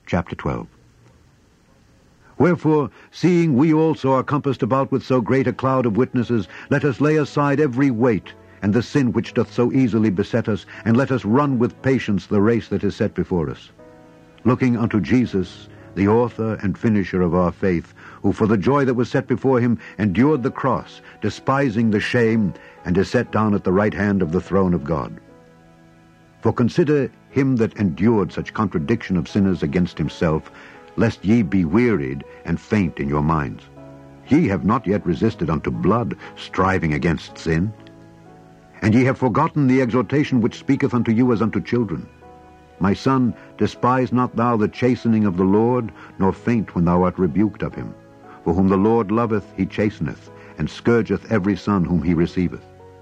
chapter 12. Wherefore, seeing we also are compassed about with so great a cloud of witnesses, let us lay aside every weight, and the sin which doth so easily beset us, and let us run with patience the race that is set before us. Looking unto Jesus, the author and finisher of our faith, who for the joy that was set before him endured the cross, despising the shame, and is set down at the right hand of the throne of God. For consider him that endured such contradiction of sinners against himself, lest ye be wearied and faint in your minds. Ye have not yet resisted unto blood, striving against sin. And ye have forgotten the exhortation which speaketh unto you as unto children. My son, despise not thou the chastening of the Lord, nor faint when thou art rebuked of him. For whom the Lord loveth, he chasteneth, and scourgeth every son whom he receiveth.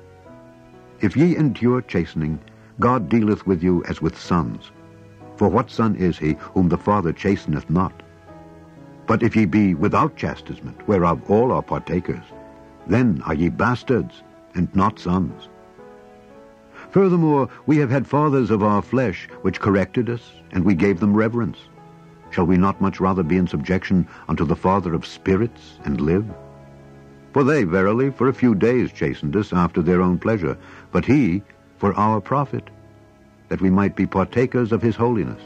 If ye endure chastening, God dealeth with you as with sons. For what son is he whom the Father chasteneth not? But if ye be without chastisement, whereof all are partakers, then are ye bastards, and not sons. Furthermore, we have had fathers of our flesh, which corrected us, and we gave them reverence. Shall we not much rather be in subjection unto the Father of spirits, and live? For they, verily, for a few days chastened us after their own pleasure, but he for our profit, that we might be partakers of his holiness.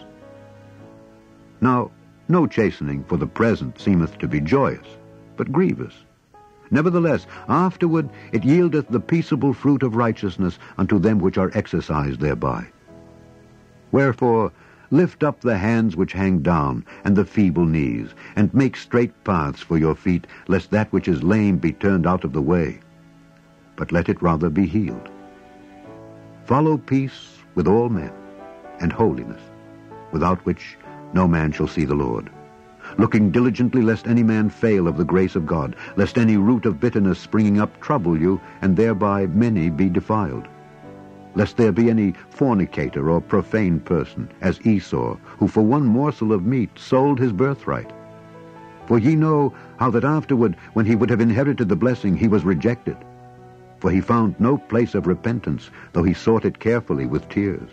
Now, no chastening for the present seemeth to be joyous, but grievous. Nevertheless, afterward it yieldeth the peaceable fruit of righteousness unto them which are exercised thereby. Wherefore, lift up the hands which hang down, and the feeble knees, and make straight paths for your feet, lest that which is lame be turned out of the way, but let it rather be healed. Follow peace with all men, and holiness, without which no man shall see the Lord. Looking diligently lest any man fail of the grace of God, lest any root of bitterness springing up trouble you, and thereby many be defiled. Lest there be any fornicator or profane person, as Esau, who for one morsel of meat sold his birthright. For ye know how that afterward, when he would have inherited the blessing, he was rejected. For he found no place of repentance, though he sought it carefully with tears.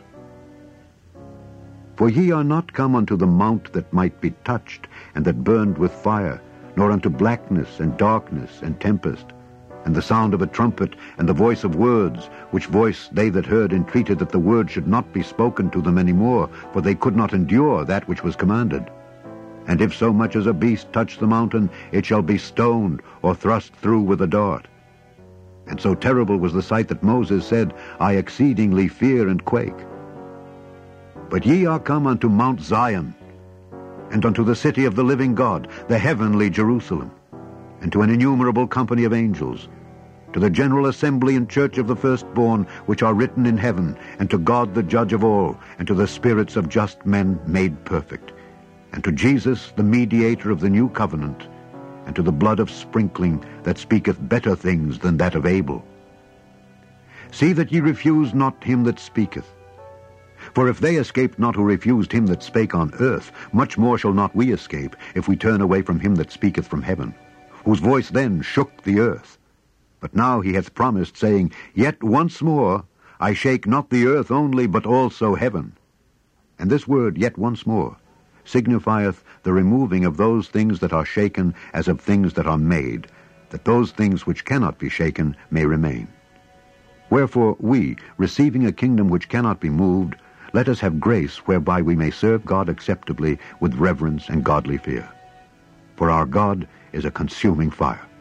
For ye are not come unto the mount that might be touched, and that burned with fire, nor unto blackness and darkness and tempest, and the sound of a trumpet, and the voice of words, which voice they that heard entreated that the word should not be spoken to them any more, for they could not endure that which was commanded. And if so much as a beast touch the mountain, it shall be stoned, or thrust through with a dart. And so terrible was the sight that Moses said, I exceedingly fear and quake. But ye are come unto Mount Zion, and unto the city of the living God, the heavenly Jerusalem, and to an innumerable company of angels, to the general assembly and church of the firstborn, which are written in heaven, and to God the judge of all, and to the spirits of just men made perfect, and to Jesus the mediator of the new covenant, and to the blood of sprinkling that speaketh better things than that of Abel. See that ye refuse not him that speaketh. For if they escaped not who refused him that spake on earth, much more shall not we escape, if we turn away from him that speaketh from heaven, whose voice then shook the earth. But now he hath promised, saying, Yet once more I shake not the earth only, but also heaven. And this word, yet once more, signifieth the removing of those things that are shaken as of things that are made, that those things which cannot be shaken may remain. Wherefore we, receiving a kingdom which cannot be moved, let us have grace whereby we may serve God acceptably with reverence and godly fear. For our God is a consuming fire.